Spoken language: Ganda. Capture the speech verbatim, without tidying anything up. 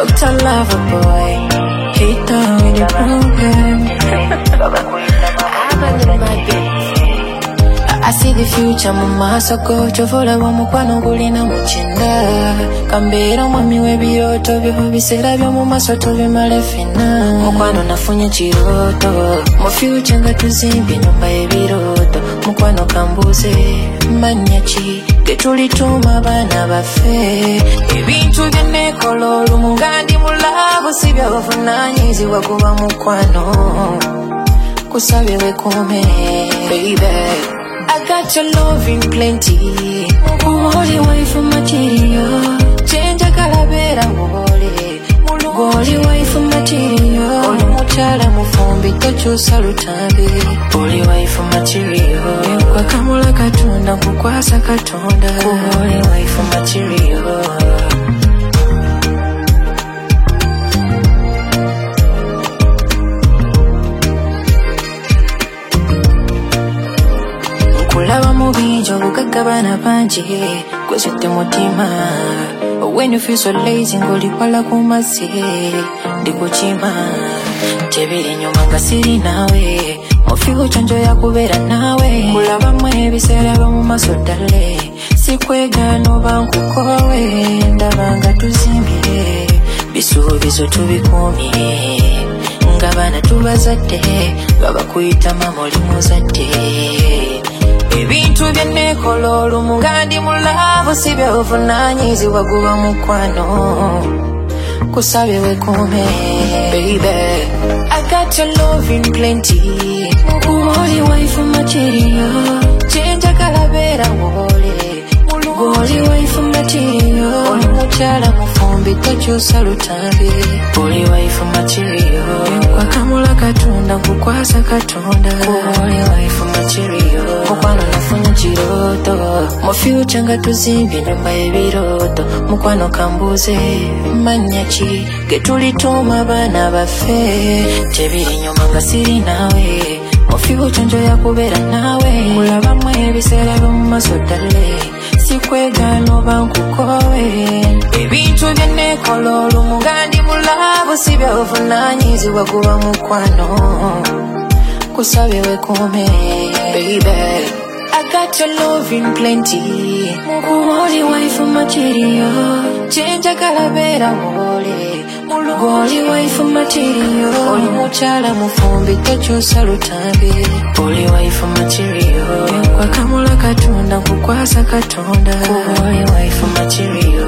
Doctor Loverboy, hit down with the problem. I see the future mama soko chovola wa mukwano gulina muchinda kambera mwami webiroto byo bisera byo mu maso to bimalefina mukwano nafunye chiroto mu future nga tuzimbi nyumba yebiroto mukwano kambuze manyachi getulituma bana bafe ebintu byenekololo mungandi mulabu sibya bafunanyizi wakuba mukwano kusabe wekume baby. I got your love in plenty. Holy wife material. Change a calavera, holy. Holy wife material. Holy muchala mufumbi tocho salutambi. Holy wife material. Kwa kamula katunda kukwasa katonda. Holy wife material. Kulaba mubinjo bukagabana banji kwesete mutima. When you feel so lazy ngoli kwala kumasi ndikuchima tebiri nyuma ngasiri nawe mufiho chanjo ya kubera nawe kulaba mwe bisera mu maso dale sikwega no bankukowe ndabanga tuzimbire bisubizo tubikumye ngabana tubazadde baba kuyita mamoli muzadde ebintu byenekololo mungandi mulavu sibya ofunanyizi waguba mukwano kusabe wekume baby. I got your love in plenty. Holy wife material. Change a calavera wole. Holy wife material. Holy muchala mufumbi tocho salutambi. Holy wife material. Kwa kamula katunda kukwasa katonda. Holy wife material. Mukwano nafunye chiroto. Mu future nga tuzimbi nyumba yebiroto. Mukwano kambuze manyachi getulituma bana bafe tebiri nyuma ngasiri nawe mu future njo yakubera nawe kulaba mwe bisera mu maso dale sikwega no bankukowe ebintu byenekololo mungandi mulabu sibya ofunanyizi waguba mukwano kusabe wekume baby. I got your love in plenty. Holy wife material. Change a calavera holy. Holy wife material. Holy muchala mufumbi tocho salutambi. Holy wife material. Kwa kamula katunda kukwasa katonda. Holy wife material.